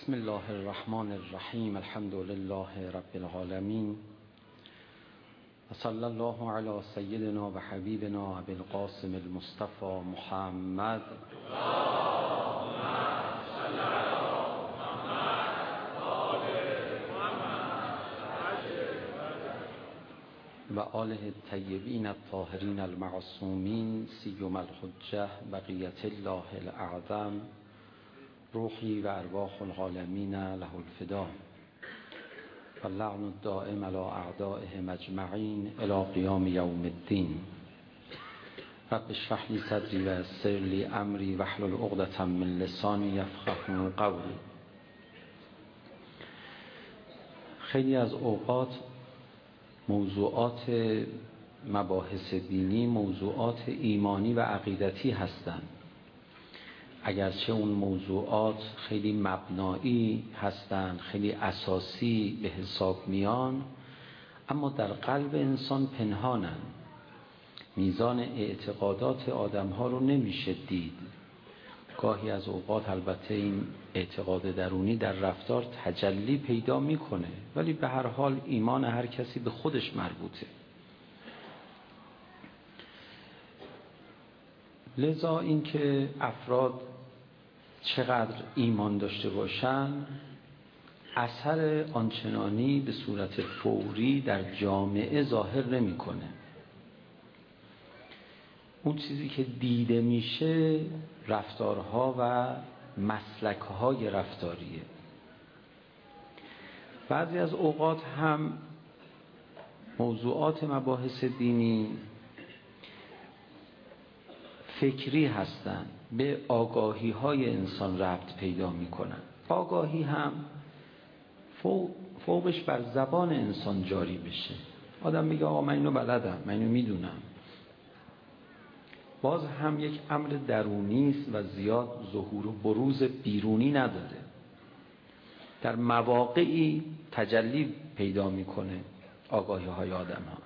بسم الله الرحمن الرحیم. الحمد لله رب العالمین و صلی الله علی سیدنا و حبیبنا ابی القاسم المصطفى محمد و آله الطیبین الطاهرین المعصومین سیما الحجة بقیة الله الاعظم روحی و ارواح العالمین له الفدا و اللعن الدائم علی اعدائهم اجمعین الی قیام یوم الدین. رب اشرح لی صدری و یسر لی امری واحلل عقدة من لسانی یفقهوا قولی. خیلی از اوقات موضوعات مباحث دینی موضوعات ایمانی و عقیدتی هستند، اگرچه اون موضوعات خیلی مبنایی هستند، خیلی اساسی به حساب میان، اما در قلب انسان پنهانند. میزان اعتقادات آدم ها رو نمیشه دید. گاهی از اوقات البته این اعتقاد درونی در رفتار تجلی پیدا میکنه، ولی به هر حال ایمان هر کسی به خودش مربوطه. لذا اینکه افراد چقدر ایمان داشته باشن اثر آنچنانی به صورت فوری در جامعه ظاهر نمیکنه. اون چیزی که دیده میشه رفتارها و مسلکهای رفتاریه. بعضی از اوقات هم موضوعات مباحث دینی فکری هستند، به آگاهی های انسان ربط پیدا می کنند. آگاهی هم فوقش بر زبان انسان جاری بشه. آدم میگه آقا من اینو بلدم، من اینو میدونم. باز هم یک امر درونی است و زیاد ظهور و بروز بیرونی نداره. در مواقعی تجلی پیدا میکنه آگاهی های آدم ها.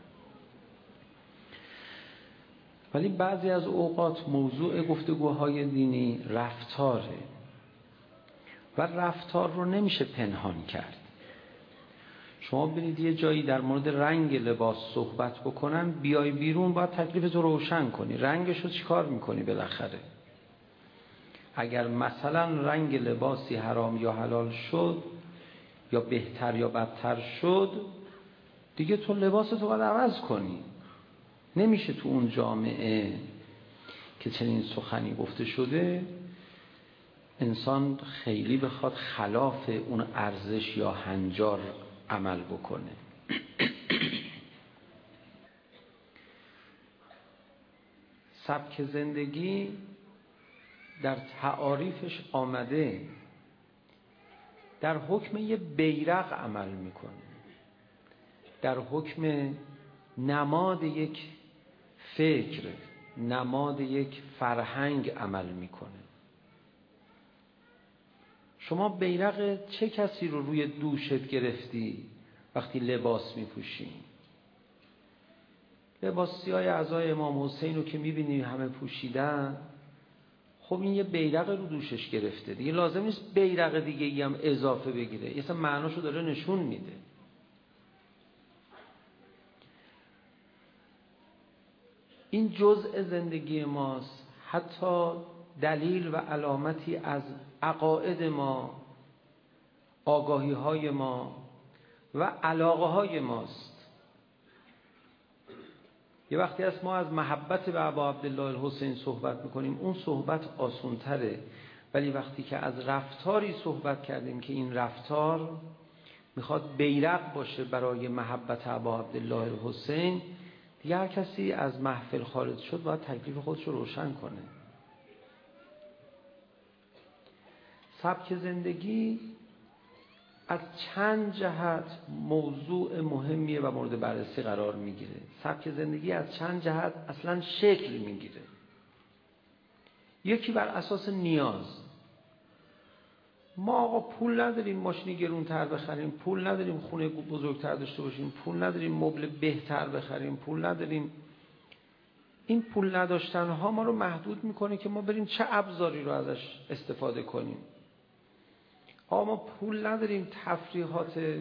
ولی بعضی از اوقات موضوع گفتگوهای دینی رفتاره و رفتار رو نمیشه پنهان کرد. شما برید یه جایی در مورد رنگ لباس صحبت بکنن، بیای بیرون باید تکلیفتو روشن کنی. رنگشو چیکار میکنی بالاخره؟ اگر مثلا رنگ لباسی حرام یا حلال شد یا بهتر یا بدتر شد، دیگه تو لباستو باید عوض کنی. نمیشه تو اون جامعه که چنین سخنی گفته شده انسان خیلی بخواد خلاف اون ارزش یا هنجار عمل بکنه. سبک زندگی در تعاریفش آمده در حکم یه بیرق عمل میکنه، در حکم نماد یک فکر، نماد یک فرهنگ عمل میکنه. شما بیرق چه کسی رو روی دوشت گرفتی وقتی لباس میپوشی؟ لباس سیاه اعضای امام حسین رو که میبینی همه پوشیدن، خب این یه بیرق رو دوشش گرفته، دیگه لازم نیست بیرق دیگه ای هم اضافه بگیره، یه معناشو داره نشون میده. این جزء زندگی ماست، حتی دلیل و علامتی از عقاید ما، آگاهی های ما و علاقه های ماست. یه وقتی است ما از محبت به ابا عبدالله الحسین صحبت میکنیم، اون صحبت آسان تره، ولی وقتی که از رفتاری صحبت کردیم که این رفتار میخواد بیرق باشه برای محبت ابا عبدالله الحسین، دیگه هر کسی از محفل خارج شد باید تکلیف خودش رو روشن کنه. سبک زندگی از چند جهت موضوع مهمیه و مورد بررسی قرار میگیره. سبک زندگی از چند جهت اصلا شکل میگیره. یکی بر اساس نیاز. ما آقا پول نداریم ماشینی گرونتر بخریم، پول نداریم خونه بزرگتر داشته باشیم، پول نداریم مبل بهتر بخریم، پول نداریم. این پول نداشتن ها ما رو محدود میکنه که ما بریم چه ابزاری رو ازش استفاده کنیم. ما پول نداریم تفریحات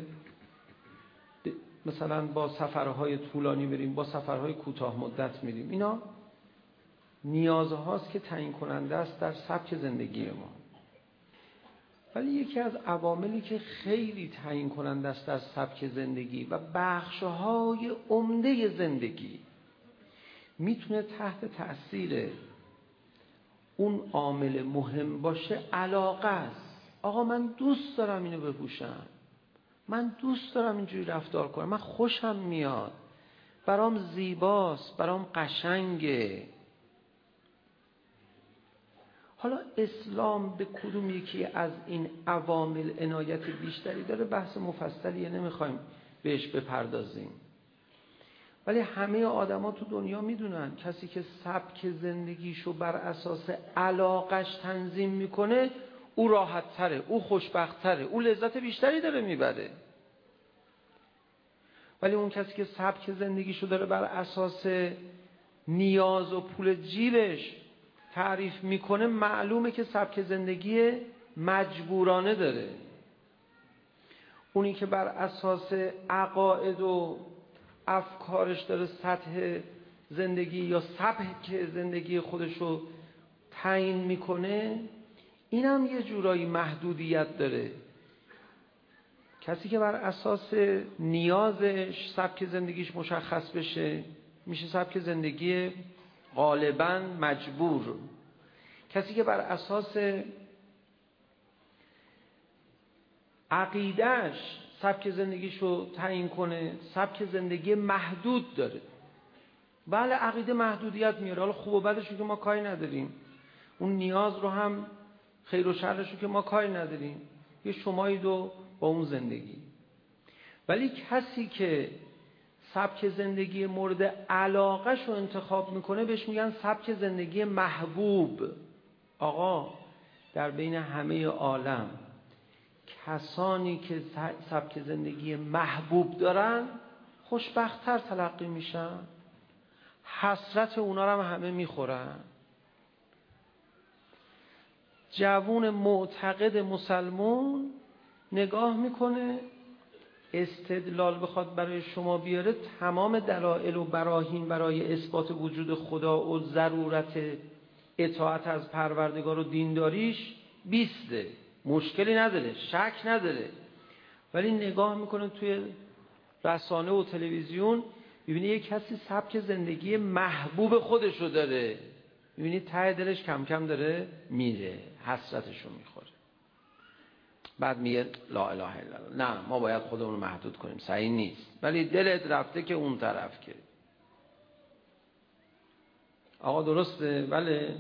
مثلا با سفرهای طولانی بریم، با سفرهای کوتاه مدت میریم. اینا نیازهاست که تعیین کننده است در سبک زندگی ما. ولی یکی از عواملی که خیلی تعیین کننده است در سبک زندگی و بخش‌های عمده زندگی میتونه تحت تأثیر اون عامل مهم باشه، علاقه است. آقا من دوست دارم اینو بپوشم، من دوست دارم اینجوری رفتار کنم، من خوشم میاد، برام زیباست، برام قشنگه. حالا اسلام به کدوم یکی از این عوامل عنایت بیشتری داره؟ بحث مفصلیه، نمیخوایم بهش بپردازیم. ولی همه آدما تو دنیا میدونن کسی که سبک زندگیشو بر اساس علاقش تنظیم میکنه او راحت تره، او خوشبخت تره، او لذت بیشتری داره میبره. ولی اون کسی که سبک زندگیشو داره بر اساس نیاز و پول جیبش تعریف میکنه، معلومه که سبک زندگی مجبورانه داره. اونی که بر اساس عقاید و افکارش داره سطح زندگی یا سبک زندگی خودشو تعیین میکنه، اینم یه جورایی محدودیت داره. کسی که بر اساس نیازش سبک زندگیش مشخص بشه میشه سبک زندگی غالباً مجبور. کسی که بر اساس عقیدهش سبک زندگیشو تعیین کنه سبک زندگی محدود داره. بله عقیده محدودیت میاره، حالا خوب و بدشو که ما کاری نداریم، اون نیاز رو هم خیر و شرشو که ما کاری نداریم، یه شمایید و با اون زندگی. ولی کسی که سبک زندگی مورد علاقهش رو انتخاب میکنه بهش میگن سبک زندگی محبوب. آقا در بین همه عالم کسانی که سبک زندگی محبوب دارن خوشبخت‌تر تلقی میشن، حسرت اونا رو هم همه میخورن. جوون معتقد مسلمون نگاه میکنه استدلال بخواد برای شما بیاره، تمام دلایل و براهین برای اثبات وجود خدا و ضرورت اطاعت از پروردگار و دینداریش بیسته، مشکلی نداره، شک نداره. ولی نگاه میکنه توی رسانه و تلویزیون میبینی یک کسی سبک زندگی محبوب خودشو داره، میبینی ته دلش کم کم داره میره، حسرتشو میخوره. بعد میگه لا اله الا الله. نه، ما باید خودمون رو محدود کنیم، صحیح نیست. ولی دلت رفته که اون طرف که آقا درسته. بله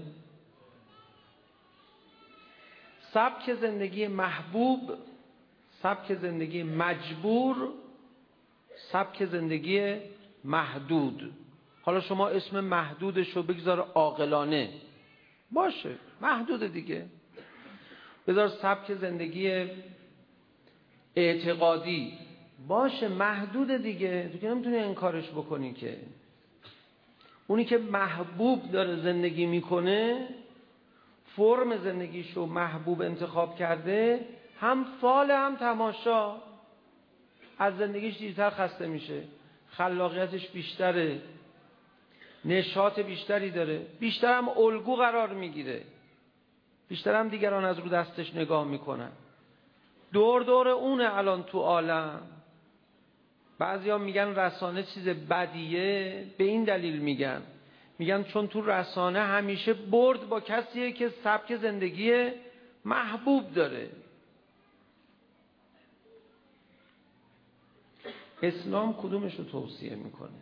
سبک زندگی محبوب، سبک زندگی مجبور، سبک زندگی محدود. حالا شما اسم محدودش رو بگذار عاقلانه باشه، محدود دیگه. بذار سبک زندگی اعتقادی باشه، محدود دیگه، تو که نمیتونی انکارش بکنی که. اونی که محبوب داره زندگی میکنه، فرم زندگیشو محبوب انتخاب کرده، هم فال هم تماشا، از زندگیش دیرتر خسته میشه، خلاقیتش بیشتره، نشاط بیشتری داره، بیشتر هم الگو قرار میگیره، بیشتر هم دیگران از رو دستش نگاه میکنن. دور دور اونه الان تو عالم. بعضیا میگن رسانه چیز بدیه، به این دلیل میگن چون تو رسانه همیشه برد با کسیه که سبک زندگی محبوب داره. اسلام کدومش رو توصیه میکنه؟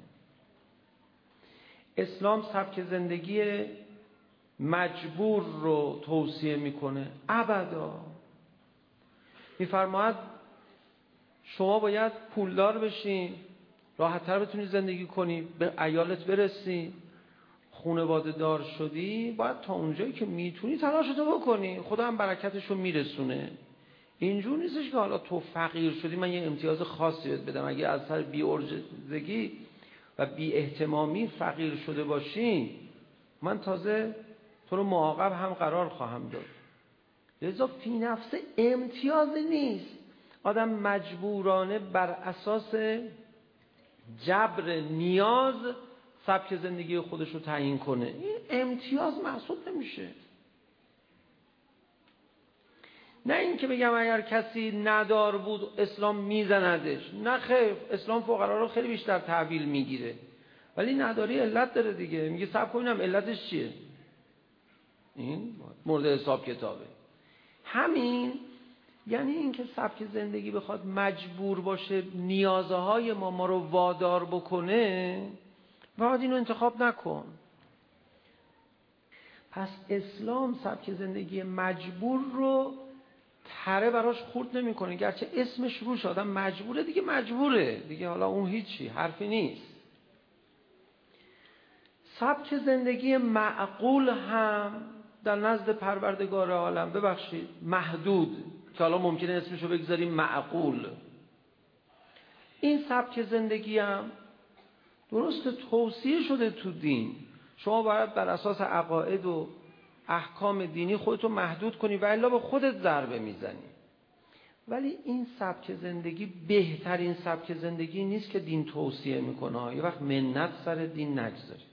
اسلام سبک زندگی مجبور رو توصیه میکنه؟ ابدا. میفرماید شما باید پولدار بشین، راحت‌تر بتونی زندگی کنی، به عیالت برسی، خانواده دار شدی، باید تا اونجایی که میتونی تلاشتو بکنی، خدا هم برکتشو میرسونه. اینجور نیستش که حالا تو فقیر شدی من یه امتیاز خاصی بهت بدم. اگه از سر بی‌ارزگی و بی اهتمامی فقیر شده باشی، من تازه تو رو معاقب هم قرار خواهم داد. لذا فی نفس امتیازی نیست آدم مجبورانه بر اساس جبر نیاز سبک زندگی خودش رو تعیین کنه. این امتیاز محسوب نمیشه. نه این که بگم اگر کسی ندار بود اسلام میزندش، نه خیر، اسلام فقرا رو خیلی بیشتر تحویل میگیره، ولی نداری علت داره دیگه. میگه صبر کنم علتش چیه، این مورد حساب کتابه. همین یعنی این که سبک زندگی بخواد مجبور باشه نیازهای ما رو وادار بکنه، باید اینو انتخاب نکن. پس اسلام سبک زندگی مجبور رو تره براش خورد نمیکنه، گرچه اسمش روش آدم مجبوره دیگه، مجبوره دیگه، حالا اون هیچی حرفی نیست. سبک زندگی معقول هم در نزد پروردگار عالم، ببخشید محدود، که حالا ممکنه اسمشو بگذاریم معقول، این سبک زندگی هم درست توصیه شده تو دین. شما باید بر اساس عقاید و احکام دینی خودتو محدود کنی و الا به خودت ضربه میزنی. ولی این سبک زندگی بهترین سبک زندگی نیست که دین توصیه میکنه. یه وقت منت سر دین نگذارید.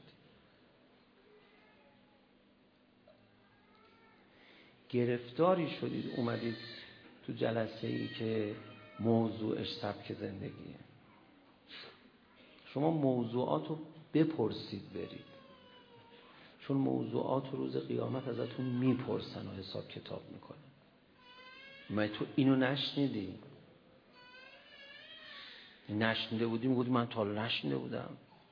گرفتاری شدید اومدید تو جلسه ای که موضوعش سبک زندگیه. شما موضوعات رو بپرسید برید، چون موضوعات روز قیامت ازتون میپرسن و حساب کتاب میکنن. من تو اینو نشنیدی؟ نشنیده بودی؟ میگودی من تا حالا نشنیده بودم.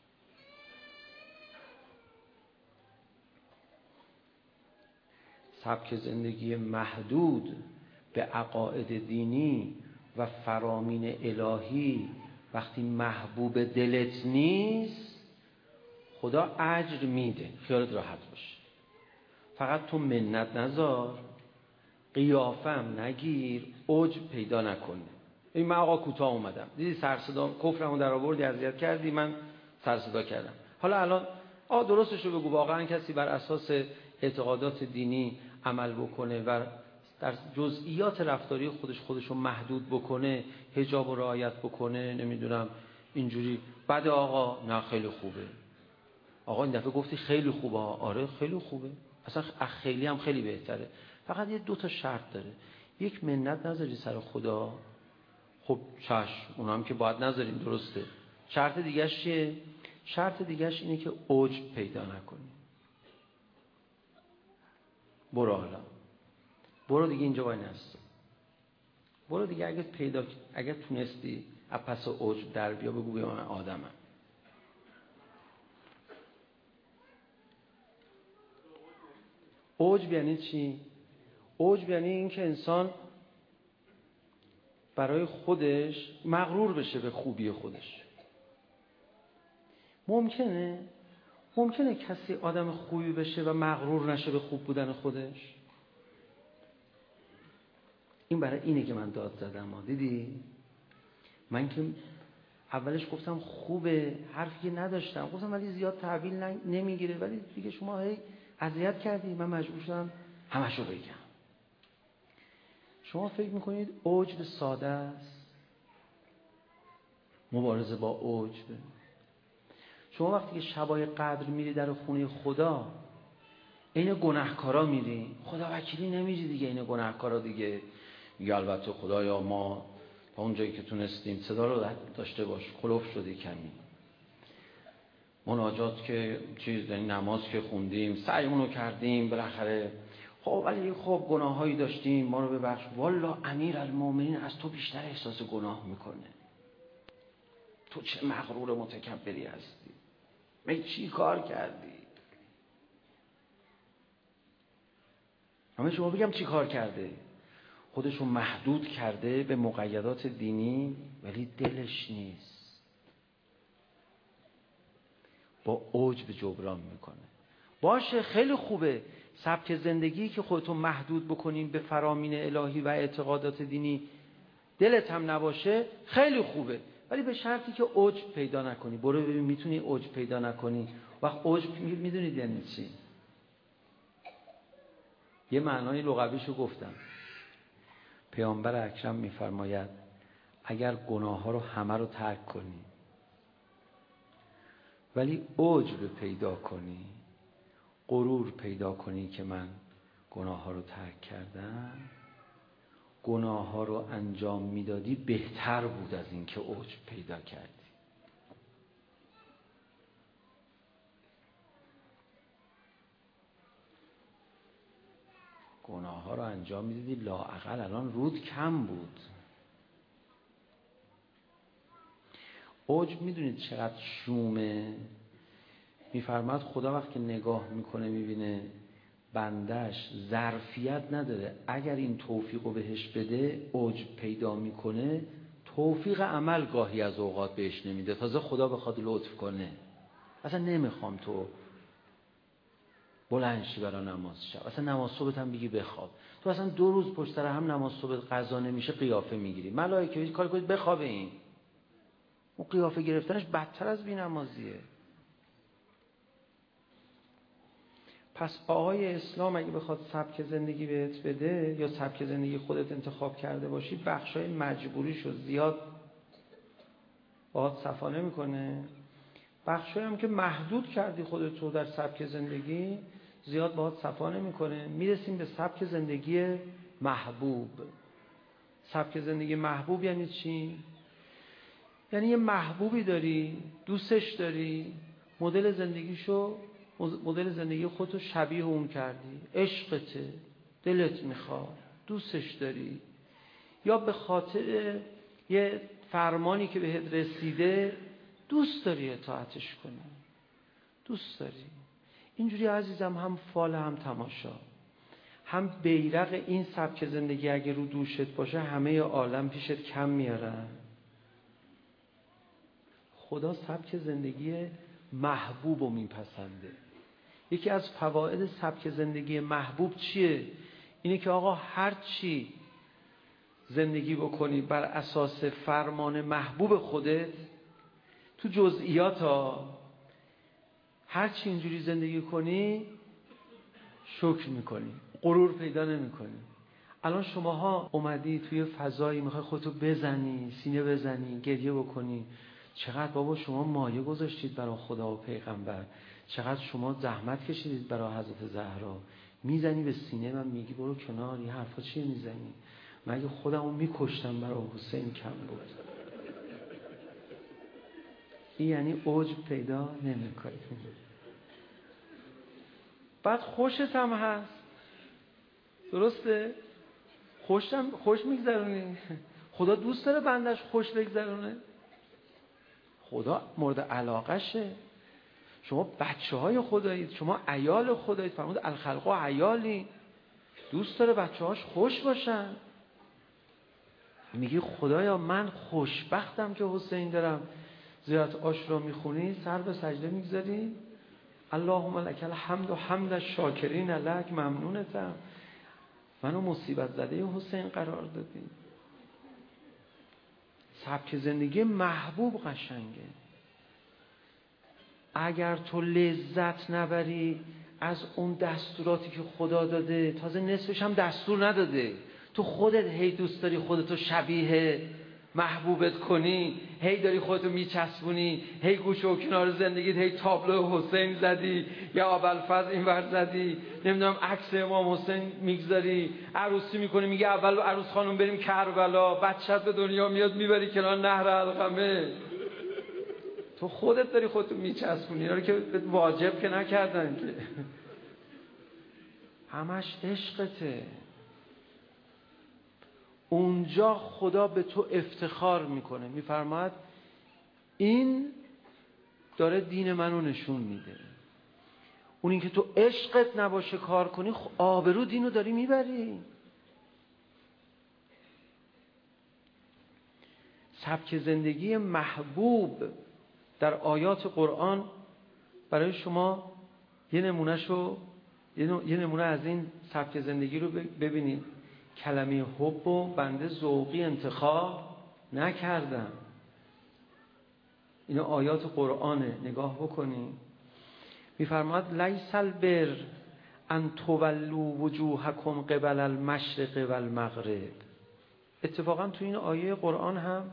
سبک زندگی محدود به عقاید دینی و فرامین الهی وقتی محبوب دلت نیست، خدا اجر میده، خیالت راحت باشه. فقط تو منت نذار، قیافم نگیر، عجب پیدا نکنه. این من آقا کوتاه اومدم، دیدی سرصدا کفرمو در آوردی، اذیت کردی، من سرصدا کردم. حالا الان درستشو بگو، واقعا کسی بر اساس اعتقادات دینی عمل بکنه و در جزئیات رفتاری خودشو محدود بکنه، حجاب رو رعایت بکنه، نمیدونم اینجوری، بعد آقا نه خیلی خوبه، آقا این دفعه گفتی خیلی خوبه، آره خیلی خوبه، اصلا خیلی هم خیلی بهتره، فقط یه 2 تا شرط داره. یک، منت نذاری سر خدا. خب چشم، اونا هم که باید نذاریم، درسته. شرط دیگه‌ش چیه؟ شرط دیگه‌ش اینه که عجب پیدا نکنی. برو حالا، برو دیگه اینجا وای نستا، برو دیگه. اگه تونستی از پس عجب در بیا، بگو بیا من آدمم. عجب یعنی چی؟ عجب یعنی این که انسان برای خودش مغرور بشه به خوبی خودش. ممکنه کسی آدم خوبی بشه و مغرور نشه به خوب بودن خودش؟ این برای اینه که من داد زدم. دیدی؟ من که اولش گفتم خوبه، حرفی نداشتم، گفتم ولی زیاد تحویل نمیگیره، ولی دیگه شما هی اذیت کردی، من مجبور شدم همشو بگم. شما فکر میکنید عجب ساده است؟ مبارزه با عجب. شما وقتی که شبای قدر میری در خونه خدا، این گناهکارا میری، خدا وکیلی نمیری دیگه، این گناهکارا دیگه میگه البته خدایا ما تا اون جایی که تونستیم، صدا رو داشته باش، خلوف شدی کمی، مناجات که چیز، یعنی نماز که خوندیم، سعیمونو کردیم بالاخره، خب ولی خب گناهایی داشتیم، ما رو ببخش. والا امیرالمومنین از تو بیشتر احساس گناه میکنه. تو چه مغرور متکبری هستی، من چی کار کردی؟ همه شما بگم چی کار کرده؟ خودشو محدود کرده به مقیدات دینی، ولی دلش نیست، با عجب جبران میکنه. باشه خیلی خوبه، سبک زندگی که خودتو محدود بکنیم به فرامین الهی و اعتقادات دینی، دلت هم نباشه، خیلی خوبه، ولی به شرطی که عجب پیدا نکنی. برو ببین میتونی عجب پیدا نکنی. وقت عجب میدونید یعنی چی؟ یه معنای لغویشو گفتم. پیامبر اکرم میفرماید اگر گناه ها رو همه رو ترک کنی ولی عجب پیدا کنی، غرور پیدا کنی که من گناه ها رو ترک کردم، گناه ها رو انجام میدادی بهتر بود از این که عجب پیدا کردی. گناه ها رو انجام میدادی لااقل الان رود کم بود. عجب میدونید چقدر شومه؟ میفرماد خدا وقتی نگاه میکنه میبینه بندش ظرفیت نداره، اگر این توفیق رو بهش بده عجب پیدا میکنه، توفیق عمل گاهی از اوقات بهش نمیده، تازه خدا بخواد لطف کنه اصلا نمیخوام تو بلند شی برای نماز شب، اصلا نماز صبحت هم بگی بخواب، تو اصلا 2 روز پشت سر هم نماز صبح قضا نمیشه قیافه میگیری، ملائکه کار کنید بخوابه. این اون قیافه گرفتنش بدتر از بی‌نمازیه. پس آقای اسلام اگه بخواد سبک زندگی بهت بده یا سبک زندگی خودت انتخاب کرده باشی، بخشای مجبوریشو زیاد باهات صفا نمی‌کنه، بخشایی هم که محدود کردی خودت رو در سبک زندگی زیاد باهات صفا نمی‌کنه. میرسیم به سبک زندگی محبوب. سبک زندگی محبوب یعنی چی؟ یعنی یه محبوبی داری، دوستش داری، مدل زندگی خودتو شبیه اون کردی، عشقته، دلت میخواد، دوستش داری، یا به خاطر یه فرمانی که بهت رسیده دوست داری اطاعتش کنی، دوست داری. اینجوری عزیزم هم فال هم تماشا، هم بیرق این سبک زندگی اگه رو دوشت باشه همه عالم پیشت کم میارن. خدا سبک زندگی محبوب رو میپسنده. یکی از فواید سبک زندگی محبوب چیه؟ اینه که آقا هر چی زندگی بکنی بر اساس فرمان محبوب خودت، تو جزئیات هر چی اینجوری زندگی کنی شکر میکنی، غرور پیدا نمیکنی. الان شماها اومدی توی فضایی میخوای خودتو بزنی، سینه بزنی، گریه بکنی، چقدر بابا شما مایه گذاشتید برای خدا و پیغمبر، چقدر شما زحمت کشیدید برای حضرت زهرا، میزنی به سینه من میگی برو کنار، یه حرفا چیه میزنی؟ مگه خودمو میکشتم برای حسین کم بود؟ این یعنی عجب پیدا نمیکنی. بعد خوشت هم هست، درسته؟ خوش میگذرونی. خدا دوست داره بندش خوش بگذرونه، خدا مورد علاقه شه. شما بچه های خدایید، شما عیال خدایید، فرمود الخلق و عیالی، دوست داره بچه هاش خوش باشن. میگی خدایا من خوشبختم که حسین دارم، زیارت عاشورا میخونی سر به سجده میگذاری، اللهم لک الحمد و حمد الشاکرین لک، ممنونتم منو مصیبت زده حسین قرار دادی. سبک زندگی محبوب قشنگه. اگر تو لذت نبری از اون دستوراتی که خدا داده، تازه نصفش هم دستور نداده، تو خودت هی دوست داری خودتو شبیه محبوبت کنی، هی داری خودتو میچسبونی، هی گوشه و کنار زندگیت هی تابلو حسین زدی یا ابوالفضل اینور زدی، نمیدونم عکس امام حسین میگذاری، عروسی میکنی میگه اول عروس خانم بریم کربلا، بچه‌ت به دنیا میاد میبری کنار نهر علقمه. تو خودت داری خودتو میچسبونی، اینا رو که واجب که نکردن که، همش عشقته. اونجا خدا به تو افتخار میکنه، میفرماید این داره دین منو نشون میده. اون این که تو عشقت نباشه کار کنی، آبرو دینو داری میبری. سبک زندگی محبوب در آیات قرآن برای شما یه نمونه از این سبک زندگی رو ببینید. کلمه حب و بنده ذوقی انتخاب نکردم. اینا آیات قرآنه، نگاه بکنید. میفرماد لیس البر ان تولوا وجوهکم قبل المشرق و المغرب. اتفاقا تو این آیه قرآن هم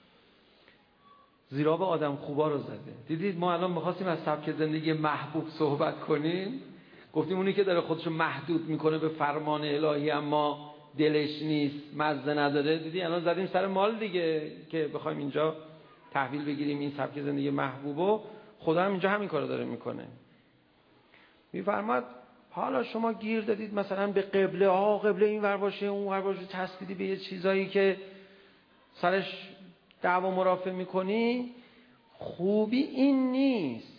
زیرا به آدم خوبا رو زده. دیدید ما الان می‌خواستیم از سبک زندگی محبوب صحبت کنیم، گفتیم اونی که داره خودشو محدود میکنه به فرمان الهی اما دلش نیست، مزه نداره. دیدی الان زدیم سر مال دیگه که بخوایم اینجا تحویل بگیریم این سبک زندگی محبوبو. خدا هم اینجا همین کارو داره میکنه. میفرماد حالا شما گیر دادید مثلا به قبله، قبله این ور باشه اون ور باشه، چسبیدی به یه چیزایی که سرش دعوا مرافع میکنی. خوبی این نیست.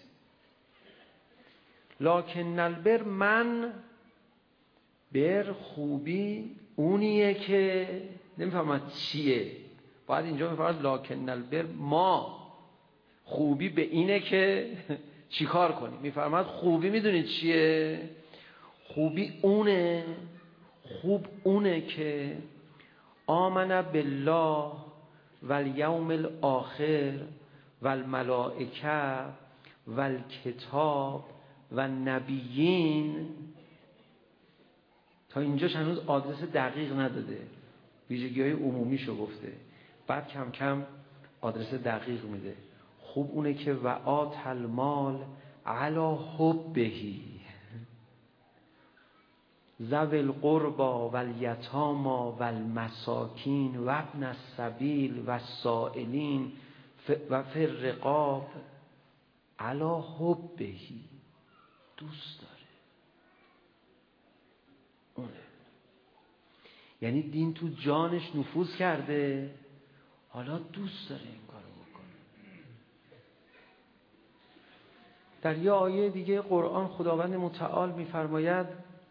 لکن البر، من بر خوبی اونیه که نمیفهمد چیه. باید اینجا میفرماد لکن البر ما، خوبی به اینه که چی کار کنی. میفرماد خوبی میدونید چیه؟ خوبی اونه، خوب اونه که آمن بالله و الیوم الاخر و الملائکه و الکتاب و نبیین. تا اینجاش هنوز آدرس دقیق نداده، ویژگی‌های عمومیشو گفته، بعد کم کم آدرس دقیق میده. خوب اونه که وآت المال علی حبهی ذوی القربى والیتامی والمساکین و ابن السبیل والسائلین و فی الرقاب علی حبهی. دوست داره اونه. یعنی دین تو جانش نفوذ کرده، حالا دوست داره این کارو بکنه. در یه آیه دیگه قرآن خداوند متعال میفرماید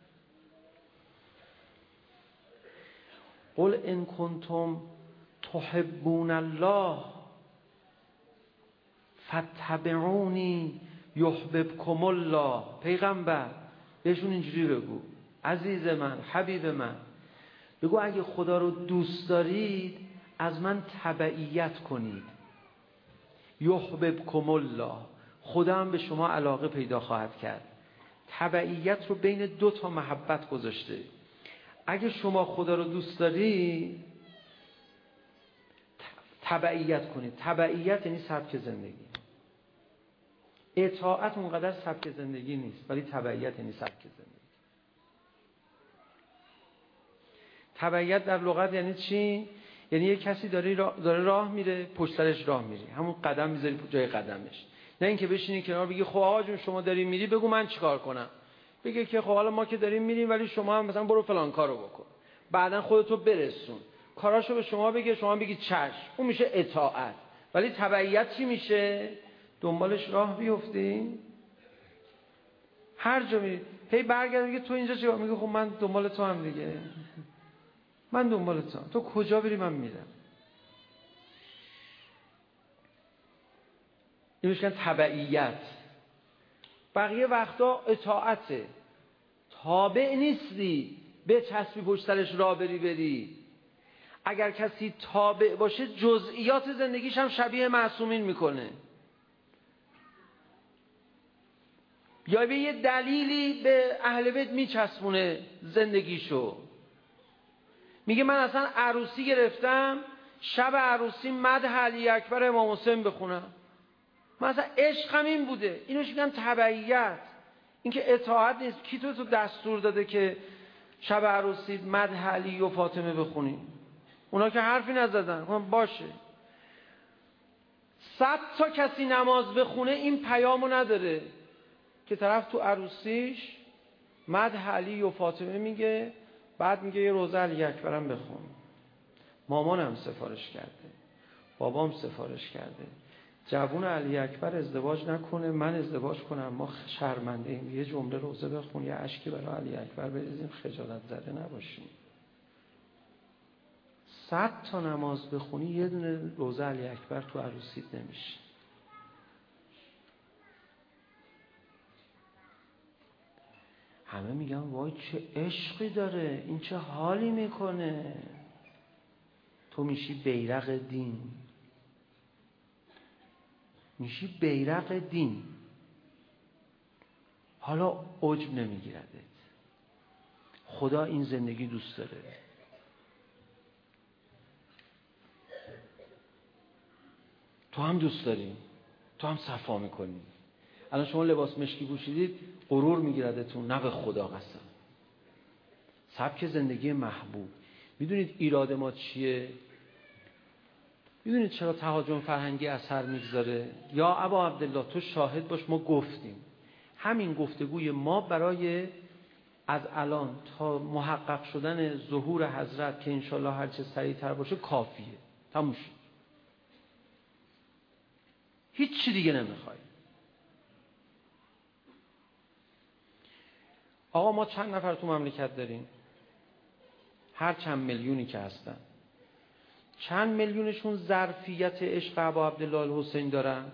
قل ان کنتم تحبون الله فاتبعونی یحببکم الله. پیغمبر بهشون اینجوری بگو، عزیز من، حبیب من، بگو اگه خدا رو دوست دارید از من تبعیت کنید. یحببکم الله، خدا هم به شما علاقه پیدا خواهد کرد. تبعیت رو بین دو تا محبت گذاشته. اگه شما خدا رو دوست دارید تبعیت کنید. تبعیت یعنی سبک زندگی. اطاعت اونقدر سبک زندگی نیست، ولی تبعیت یعنی سبک زندگی. تبعیت در لغت یعنی چی؟ یعنی یک کسی داره راه میره، پشت سرش راه میری، همون قدم میذاری جای قدمش. نه اینکه بشینی کنار بگی خب آقا جون شما داری میری بگو من چیکار کنم. بگه که خب حالا ما که داریم میریم ولی شما هم مثلا برو فلان کارو بکن، بعدن خودتو برسون، کاراشو به شما بگه، شما بگی چشم. اون میشه اطاعت. ولی تبعیت چی میشه؟ دنبالش راه بیفتی، هر جا میری هی برگرد میگه تو اینجا چیکار؟ میگه خب من دنبال تو هم دیگه، من دنبال تو کجا بری من میرم. این میشه تبعیت. بقیه وقتا اطاعته، تابع نیستی به چسبی پشت سرش راه بری. اگر کسی تابع باشه جزئیات زندگیش هم شبیه معصومین میکنه، یا به یه دلیلی به اهل بیت میچسبونه زندگیشو. میگه من اصلا عروسی گرفتم، شب عروسی مدح علی اکبر امام حسین بخونم، من اصلا عشقم این بوده. اینوش میگن تبعیت. این که اطاعت نیست. کی تو دستور داده که شب عروسی مدح علی و فاطمه بخونی؟ اونا که حرفی نزدن. باشه 100 تا کسی نماز بخونه این پیامو نداره که طرف تو عروسیش مدح علی و فاطمه میگه، بعد میگه یه روزه علی اکبرم بخون. مامانم سفارش کرده، بابام سفارش کرده، جوون علی اکبر ازدواج نکنه من ازدواج کنم، ما شرمنده ایم. یه جمله روزه بخون، یه اشکی برای علی اکبر بریزیم، خجالت زده نباشیم. 100 تا نماز بخونی یه دونه روزه علی اکبر تو عروسیت نمیشه. همه میگن وای چه عشقی داره، این چه حالی میکنه. تو میشی بیرق دین، میشی بیرق دین. حالا عجب نمیگیردت. خدا این زندگی دوست داره. تو هم دوست داری، تو هم صفا میکنی. الان شما لباس مشکی پوشیدید غرور میگیردتون، نه به خدا قسم. سبک زندگی محبوب. میدونید ایراد ما چیه؟ میدونید چرا تهاجم فرهنگی اثر میگذاره؟ یا ابا عبدالله تو شاهد باش، ما گفتیم همین گفتگوی ما برای از الان تا محقق شدن ظهور حضرت که انشالله هرچه سریعتر باشه کافیه. تموم شد. هیچ چی دیگه نمیخوای. آقا ما چند نفر تو مملکت داریم؟ هر چند میلیونی که هستن، چند میلیونشون ظرفیت عشق ابا عبدالله الحسین دارن؟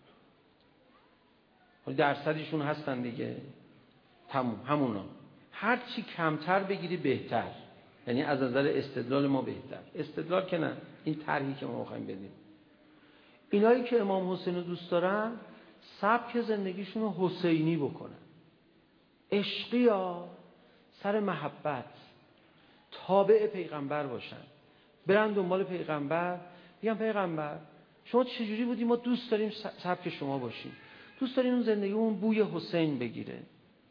درصدشون هستن دیگه. تموم همونا. هر چی کمتر بگیری بهتر، یعنی از نظر استدلال ما بهتر. استدلال که نه، این طرحی که ما می‌خوایم بدیم. اینایی که امام حسین رو دوست دارن سبک زندگیشون رو حسینی بکنن، عشقی ها، سر محبت، تابع پیغمبر باشن، برن دنبال پیغمبر، بگن پیغمبر شما چجوری بودی؟ ما دوست داریم سبک شما باشیم، دوست داریم اون زندگی اون بوی حسین بگیره.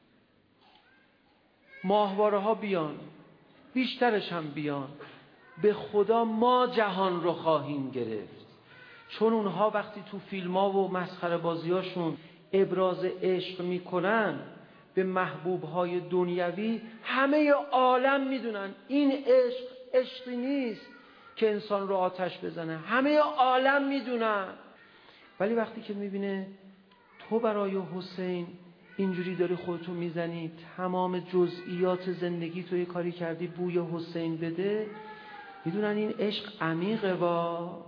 ماهواره ها بیان، بیشترش هم بیان، به خدا ما جهان رو خواهیم گرفت. چون اونها وقتی تو فیلم ها و مسخره بازی هاشون ابراز عشق میکنن به محبوب های دنیوی، همه عالم میدونن این عشق عشقی نیست که انسان رو آتش بزنه، همه عالم میدونن. ولی وقتی که میبینه تو برای حسین اینجوری داری خودتو میزنی، تمام جزئیات زندگی تو یه کاری کردی بوی حسین بده، میدونن این عشق عمیقه. با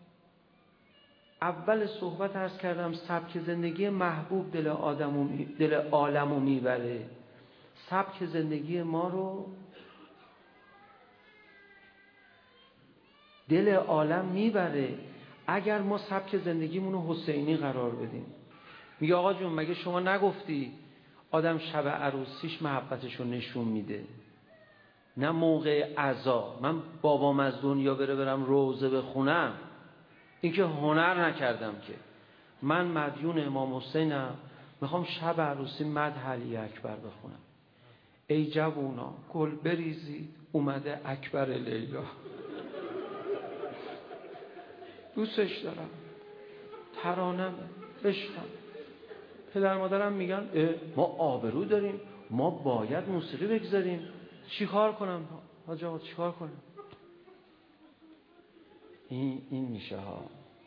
اول صحبت عرض کردم سبک زندگی محبوب دل عالمو میبره. سبک زندگی ما رو دل عالم میبره اگر ما سبک زندگیمون رو حسینی قرار بدیم. میگه آقا جون مگه شما نگفتی آدم شب عروسیش محبتشو نشون میده، نه موقع عزا؟ من بابام از دنیا برم روزه بخونم، این که هنر نکردم که. من مدیون امام حسینم، میخوام شب عروسی مدح علی اکبر بخونم. ای جوونا گل بریزید اومده اکبر لیلا. دوستش دارم، ترانمه، عشقم. پدر مادرم میگن ما آبرو داریم، ما باید موسیقی بگذاریم. چیکار کنم حاج آقا، چیکار کنم؟ این میشه ها.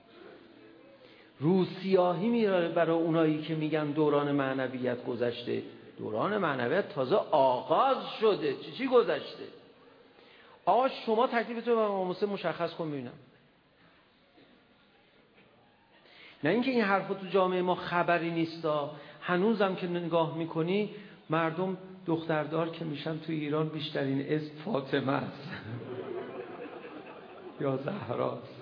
روسیاهی میاره برای اونایی که میگن دوران معنویت گذشته. دوران معنویت تازه آغاز شده. چی گذشته؟ آقا شما تکلیفتو به امام حسین مشخص کن ببینم. نه اینکه این حرفا تو جامعه ما خبری نیستا. هنوزم که نگاه میکنی مردم دختردار که میشن تو ایران بیشترین اسم فاطمه است یا زهراست.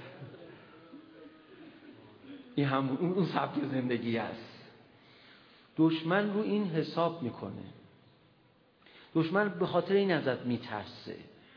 این هم اون سبک زندگی است. دشمن رو این حساب میکنه. دشمن به خاطر این ازت میترسه.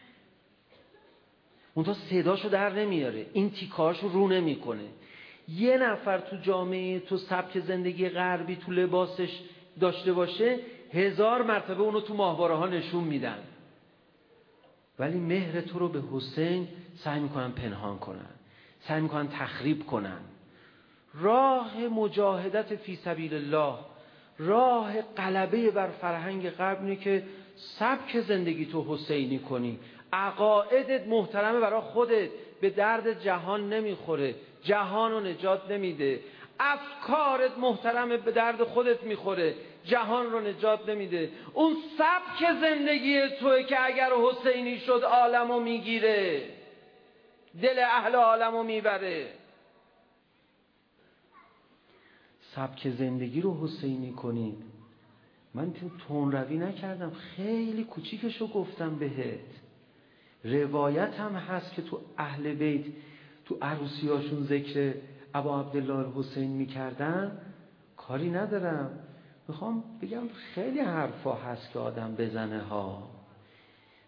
اون تا صداشو در نمیاره، این تیکاشو رو نمیکنه. یه نفر تو جامعه تو سبک زندگی غربی تو لباسش داشته باشه 1000 مرتبه اونو تو ماهواره ها نشون میدن، ولی مهر تو رو به حسین سعی میکنن پنهان کنن، سعی میکنن تخریب کنن. راه مجاهدت فی سبیل الله، راه غلبه بر فرهنگ غرب اینه که سبک زندگی تو حسینی کنی. عقایدت محترمه برای خودت، به درد جهان نمیخوره، جهان رو نجات نمیده. افکارت محترمه، به درد خودت میخوره، جهان رو نجات نمیده. اون سبک زندگی توئه که اگر حسینی شد عالمو میگیره، دل اهل عالمو میبره. سبک زندگی رو حسینی کنید. من تو تندروی نکردم، خیلی کوچیکشو گفتم بهت. روایت هم هست که تو اهل بیت تو عروسیاشون ذکر ابا عبدالله الحسین میکردن. کاری ندارم، میخوام بگم خیلی حرفا هست که آدم بزنه ها.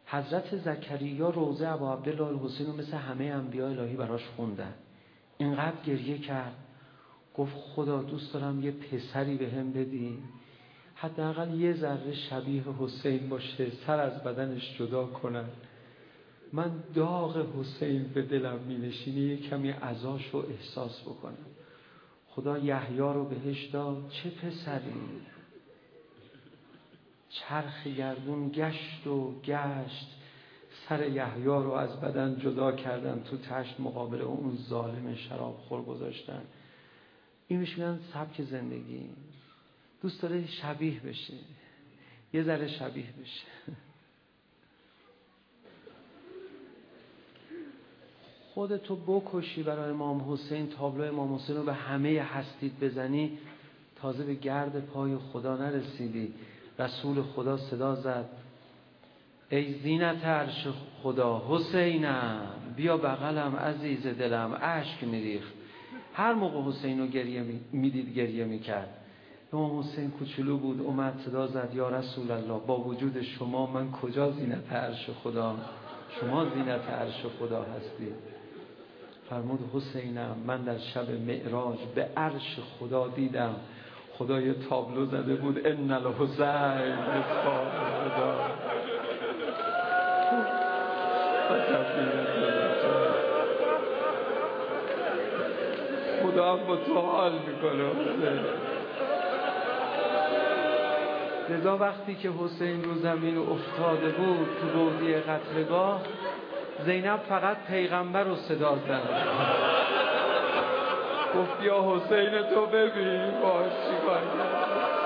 حضرت زکریا روضه ابا عبدالله الحسین رو مثل همه انبیاء الهی براش خوندن. اینقدر گریه کرد، گفت خدا دوست دارم یه پسری به هم بدی، حداقل یه ذره شبیه حسین باشه، سر از بدنش جدا کنن، من داغ حسین به دلم می نشینه، یه کمی عزاش رو احساس بکنم. خدا یحیی رو بهش داد. چه پسری؟ چرخ گردون گشت و گشت، سر یحیی رو از بدن جدا کردن، تو تشت مقابل اون ظالم شراب خور گذاشتن. این بهش میگن سبک زندگی. دوست داره شبیه بشه، یه ذره شبیه بشه. خودتو بکشی برای امام حسین، تابلو امام حسین رو به همه هستیت بزنی، تازه به گرد پای خدا نرسیدی. رسول خدا صدا زد ای زینت عرش خدا، حسینم بیا بغلم عزیز دلم. اشک میریخت. هر موقع حسین رو میدید گریه میکرد. امام حسین کوچولو بود، اومد صدا زد یا رسول الله، با وجود شما من کجا زینت عرش خدا؟ شما زینت عرش خدا هستی. فرمود حسینم من در شب معراج به عرش خدا دیدم، خدا یه تابلو زده بود ان الحسین مصباح خدا. خدا هم با تو حال میکنه حسین. لذا وقتی که حسین رو زمین افتاده بود تو بودی قتلگاه، زینب فقط پیغمبر رو صدا زد، گفت یا حسین تو ببین باش چی کار کرد.